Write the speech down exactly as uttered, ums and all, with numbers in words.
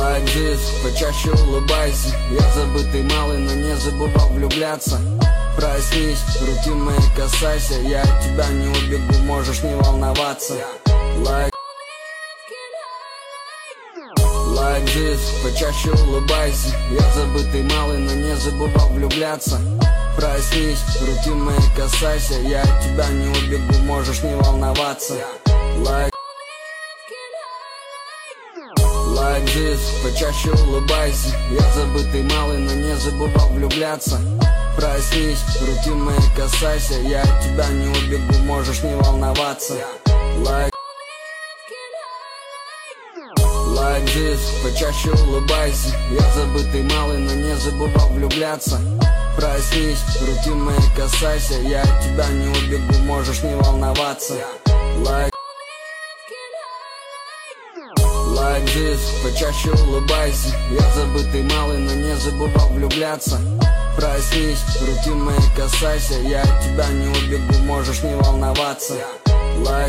Like this, почаще улыбайся. Я забытый малый, но не забывал влюбляться. Проснись, руки мои касайся. Я от тебя не убегу, можешь не волноваться. Like Like this, почаще улыбайся. Я забытый малый, но не забывал влюбляться. Проснись, руки мои касайся. Я от тебя не убегу, можешь не волноваться. Like Like this, почаще улыбайся. Я забытый малый, но не забывал влюбляться. Проснись, руки мои касайся. Я от тебя не убегу, можешь не волноваться. Like Like this, почаще улыбайся. Я забытый малый, но не забывал влюбляться. Проснись, руки мои касайся. Я от тебя не убегу, можешь не волноваться. Like Like this, почаще улыбайся. Я забытый малый, но не забывал влюбляться. Проснись, руки мои касайся. Я от тебя не убегу, можешь не волноваться. Like